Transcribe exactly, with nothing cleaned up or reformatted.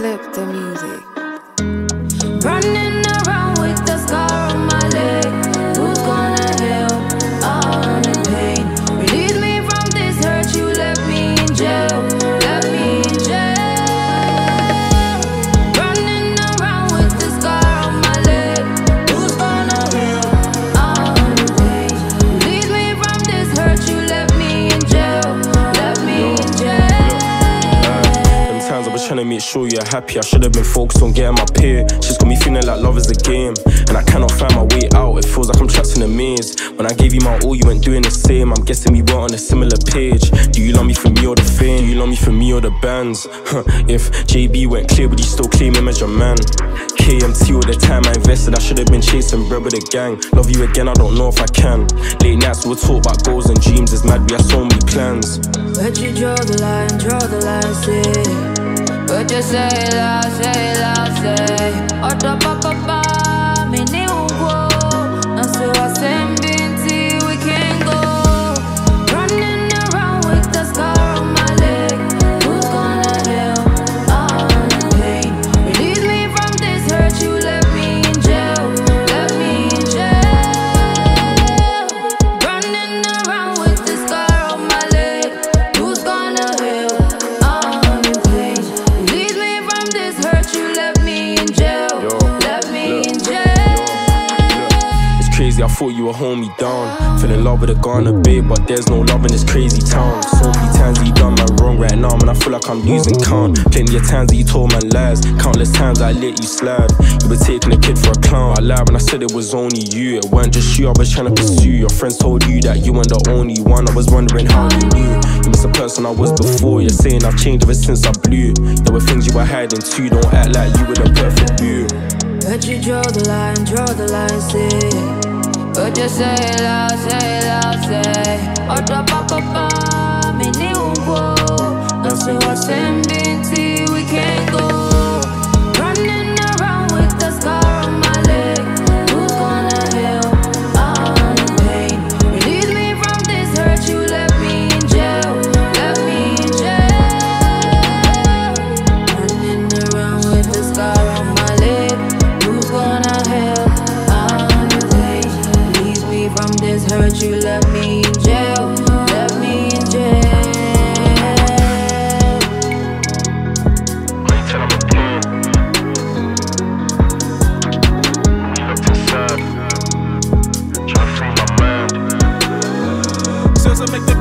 Clip the music. Running around with the scar on my leg. Who's gonna heal all the pain? Release me from this hurt. You left me in jail. Left me in jail. Running around with the scar on my leg. Who's gonna heal all the pain? Release me from this hurt. You left me in jail. Left me in jail. I was trying to make sure you're happy. I should have been focused on getting my pay. She's got me feeling like love is a game, and I cannot find my way out. It feels like I'm trapped in a maze. When I gave you my all, you weren't doing the same. I'm guessing we weren't on a similar page. Do you love me for me or the fame? Do you love me for me or the bands? If J B went clear, would you still claim him as your man? K M T all the time I invested. I should have been chasing bread with the gang. Love you again, I don't know if I can. Late nights we'll talk about goals and dreams. It's mad, we have so many plans. But you draw the line, draw the line, say. But you say it loud, say it loud, say. Oda papa pa, me ni ungo. Na se wa sembinti, we can go. Running around with the scar on my leg. Who's gonna heal all the pain? Release me from this hurt. You left me in jail, left me in jail. Running around with the scar on my leg. Who's gonna heal all the pain? Release me from this hurt. You left me in jail, Yo, left me look. in jail. It's crazy, I thought you would hold me down. Fell in love with a Ghana babe, but there's no love in this crazy town. So many times that you done my wrong right now, man, I feel like I'm losing count. Plenty of times that you told man lies, countless times I let you slide. You were taking a kid for a clown. I lied when I said it was only you. It weren't just you, I was trying to pursue. Your friends told you that you weren't the only one. I was wondering how you knew. You miss the person I was before. You're saying I've changed ever since I blew. There were things you were hiding too. Don't act like you were the perfect view. But you draw the line, draw the line, say. But you say it loud, say it loud, say. Oda papa pa, me ni ungo. Na se wa sembinti, we can go. Running around with the scar on my leg. Who's gonna heal all the pain? Release me from this hurt. You left me in jail, left me in jail. Running around with the scar on my leg. Who's gonna heal all the pain? Release me from this hurt. You left me in jail, left me in jail. Tell I'm a pain. You looked inside, trying to free my mind. Says I make the